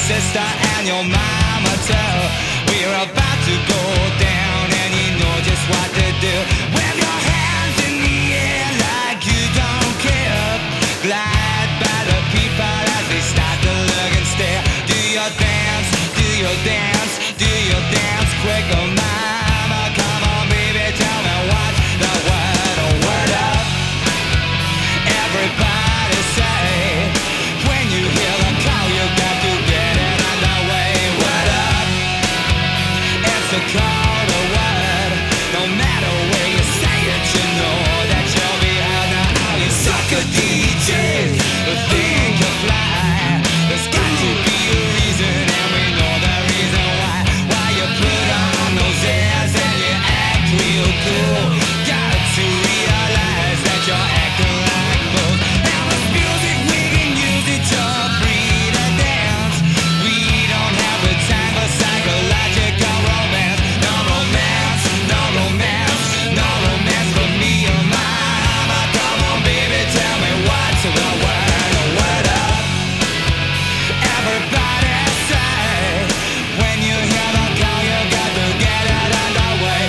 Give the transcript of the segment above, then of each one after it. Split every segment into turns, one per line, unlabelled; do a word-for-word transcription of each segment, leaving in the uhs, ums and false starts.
sister and your mama too. We're about to go down and you know just what to do. Wave your hands in the air like you don't care. Glide by the people as they start to look and stare. Do your dance, do your dance, do your dance quick, oh mama. Come on baby, tell me what's the word, oh word up. Everybody say, when you hear the call you got to get it underway. Word up, it's a call to word. No matter where you say it, you know that you'll be heard. Now all you sucker D Js who think you fly, there's got to be a reason and we know the reason why. Why you put on those airs and you act real cool. Got to realize that you're acting like fools. Now with music we can use it to breed a dance. We don't have the time for psychological romance. No romance, no romance, no romance for me or my mama. Come on baby, tell me what's the word, oh word up. Everybody say, when you hear the call you got to get it underway.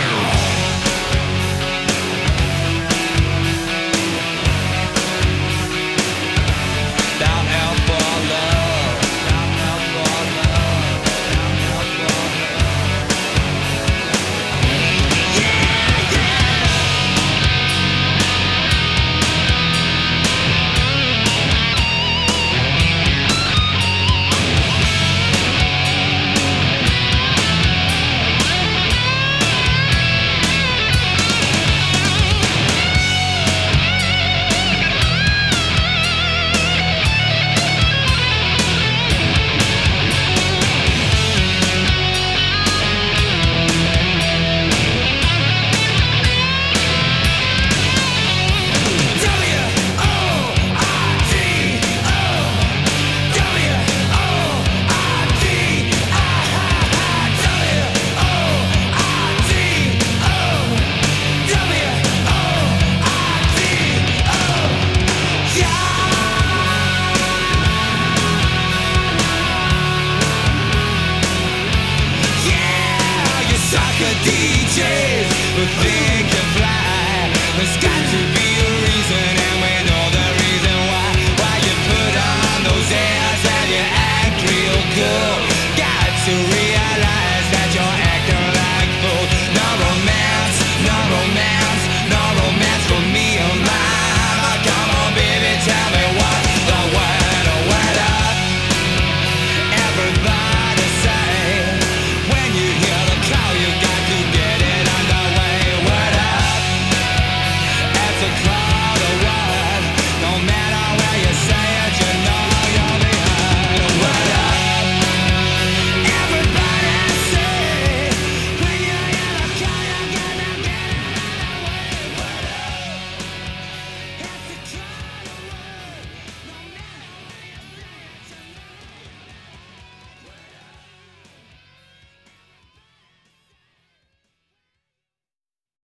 Down out for love, down out for love, down out for love. Yeah, yeah. D Js who think